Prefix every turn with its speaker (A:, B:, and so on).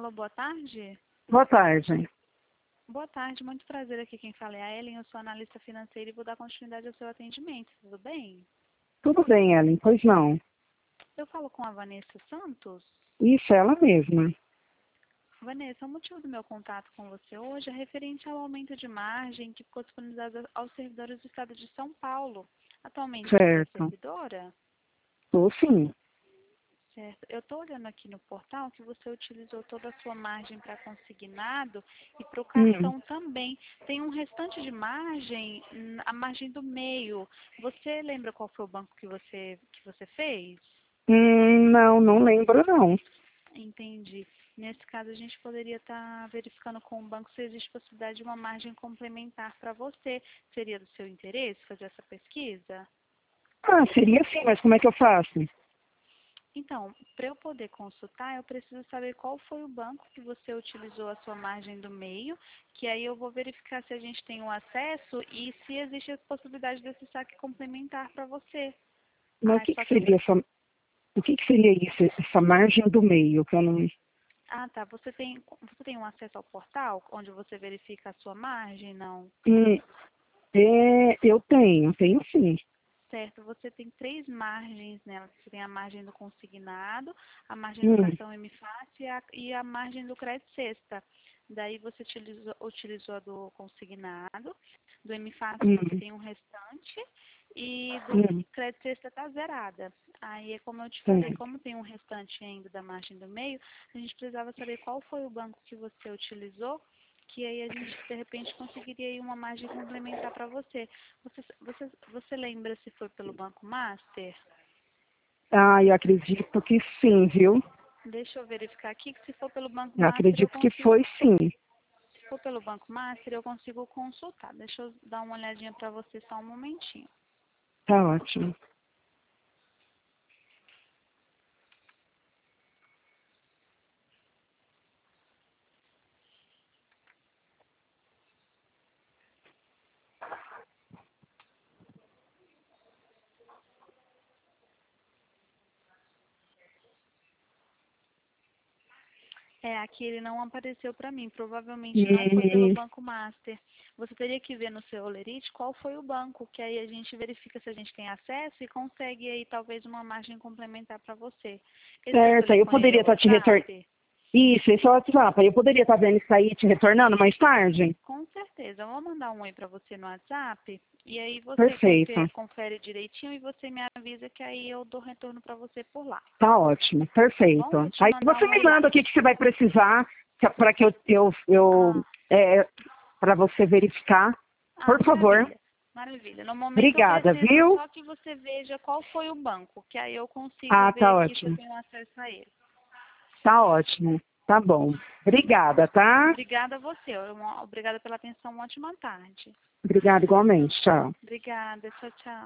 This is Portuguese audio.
A: Alô, boa tarde.
B: Boa tarde.
A: Boa tarde, muito prazer aqui. Quem fala é a Ellen, eu sou analista financeira e vou dar continuidade ao seu atendimento. Tudo bem?
B: Tudo bem, Ellen? Pois não.
A: Eu falo com a Vanessa Santos.
B: Isso, ela mesma.
A: Vanessa, o motivo do meu contato com você hoje é referente ao aumento de margem que ficou disponibilizado aos servidores do estado de São Paulo. Atualmente você é
B: Certo.
A: servidora?
B: Tô sim.
A: Certo. Eu estou olhando aqui no portal que você utilizou toda a sua margem para consignado e para o cartão também. Tem um restante de margem, a margem do meio. Você lembra qual foi o banco que você fez?
B: Não lembro não.
A: Entendi. Nesse caso, a gente poderia estar verificando com o banco se existe possibilidade de uma margem complementar para você. Seria do seu interesse fazer essa pesquisa?
B: Ah, seria sim, mas como é que eu faço?
A: Então, para eu poder consultar, eu preciso saber qual foi o banco que você utilizou a sua margem do meio, que aí eu vou verificar se a gente tem o acesso e se existe a possibilidade desse saque complementar para você.
B: Mas
A: Ah, só que eu...
B: o que seria isso, essa margem do meio, que eu não...
A: Ah, tá. Você tem um acesso ao portal onde você verifica a sua margem? Não.
B: Eu tenho sim.
A: Certo, você tem 3 margens nela. Você tem a margem do consignado, a margem do
B: Hum,
A: cartão M-Fácil e a margem do crédito sexta. Daí você utilizou a do consignado, do M-Fácil você
B: hum,
A: tem um restante e do
B: hum,
A: crédito sexta está zerada. Aí é como eu te falei,
B: certo.
A: como tem um restante ainda da margem do meio, a gente precisava saber qual foi o banco que você utilizou, que aí a gente, de repente, conseguiria aí uma margem complementar para você. Você lembra se foi pelo Banco Master?
B: Ah, eu acredito que sim, viu?
A: Deixa eu verificar aqui que se for pelo Banco
B: Eu
A: Master eu
B: acredito que
A: consigo.
B: foi sim.
A: Se for pelo Banco Master eu consigo consultar. Deixa eu dar uma olhadinha para você só um momentinho.
B: Tá ótimo.
A: Aqui ele não apareceu para mim. Provavelmente não foi pelo
B: Hum,
A: Banco Master. Você teria que ver no seu Olerite qual foi o banco, que aí a gente verifica se a gente tem acesso e consegue aí talvez uma margem complementar para você. Esse seu
B: certo, aí eu
A: telefone aí é
B: poderia
A: o
B: estar te retornando.
A: WhatsApp?
B: Isso, esse é o WhatsApp. Aí eu poderia estar vendo isso aí e te retornando mais tarde?
A: Com certeza. Eu vou mandar um oi para você no WhatsApp e aí você
B: Perfeito.
A: confere direitinho e você me avisa que aí eu dou retorno para você por lá.
B: Tá ótimo,
A: Tá bom? Vou
B: perfeito.
A: te
B: Aí
A: mandar
B: você
A: um
B: me
A: oi lá.
B: manda o que, que você vai precisar para que
A: Ah,
B: para você verificar, por favor.
A: maravilha. Maravilha. No momento eu
B: Obrigada,
A: preciso
B: viu?
A: só que você veja qual foi o banco, que aí eu consigo
B: Ah,
A: ver
B: tá
A: aqui se eu
B: ótimo.
A: tenho acesso a ele.
B: Tá ótimo. Tá bom. Obrigada, tá?
A: Obrigada a você. Obrigada pela atenção. Uma ótima tarde.
B: Obrigada igualmente. Tchau.
A: Obrigada. Tchau, tchau.